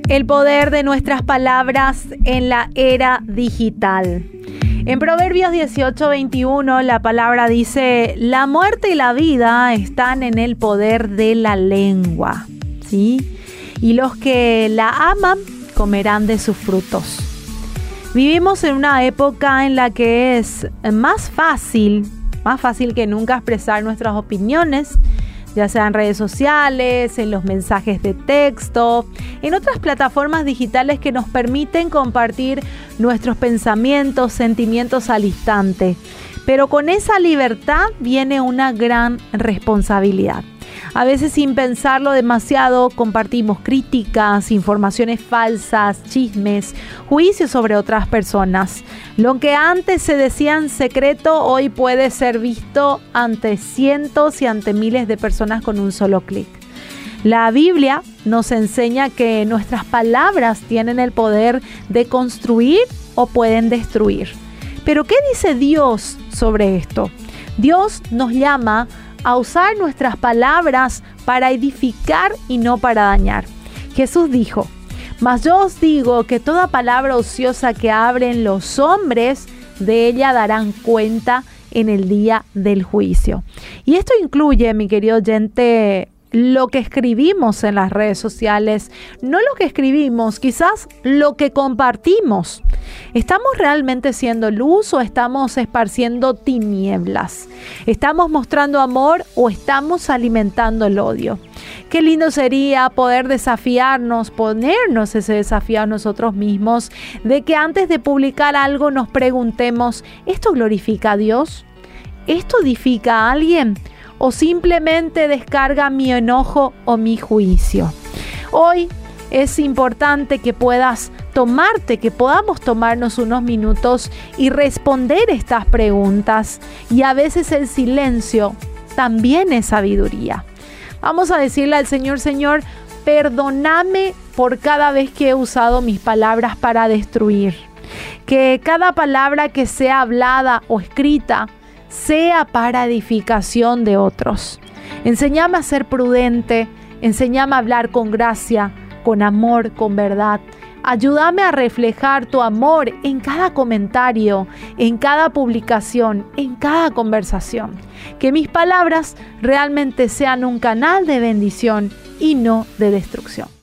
El poder de nuestras palabras en la era digital. En Proverbios 18:21 la palabra dice: la muerte y la vida están en el poder de la lengua, ¿sí? Y los que la aman comerán de sus frutos. Vivimos en una época en la que es más fácil que nunca expresar nuestras opiniones, ya sea en redes sociales, en los mensajes de texto, en otras plataformas digitales que nos permiten compartir nuestros pensamientos, sentimientos al instante. Pero con esa libertad viene una gran responsabilidad. A veces, sin pensarlo demasiado, compartimos críticas, informaciones falsas, chismes, juicios sobre otras personas. Lo que antes se decía en secreto, hoy puede ser visto ante cientos y ante miles de personas con un solo clic. La Biblia nos enseña que nuestras palabras tienen el poder de construir o pueden destruir. Pero ¿qué dice Dios sobre esto? Dios nos llama a usar nuestras palabras para edificar y no para dañar. Jesús dijo: mas yo os digo que toda palabra ociosa que hablen los hombres, de ella darán cuenta en el día del juicio. Y esto incluye, mi querido oyente, lo que escribimos en las redes sociales, no lo que escribimos, quizás lo que compartimos. ¿Estamos realmente siendo luz o estamos esparciendo tinieblas? ¿Estamos mostrando amor o estamos alimentando el odio? Qué lindo sería poder desafiarnos, ponernos ese desafío a nosotros mismos, de que antes de publicar algo nos preguntemos: ¿esto glorifica a Dios? ¿Esto edifica a alguien? ¿O simplemente descarga mi enojo o mi juicio? Hoy es importante que podamos tomarnos unos minutos y responder estas preguntas. Y a veces el silencio también es sabiduría. Vamos a decirle al Señor: Señor, perdóname por cada vez que he usado mis palabras para destruir. Que cada palabra que sea hablada o escrita sea para edificación de otros. Enséñame a ser prudente, enséñame a hablar con gracia, con amor, con verdad. Ayúdame a reflejar tu amor en cada comentario, en cada publicación, en cada conversación. Que mis palabras realmente sean un canal de bendición y no de destrucción.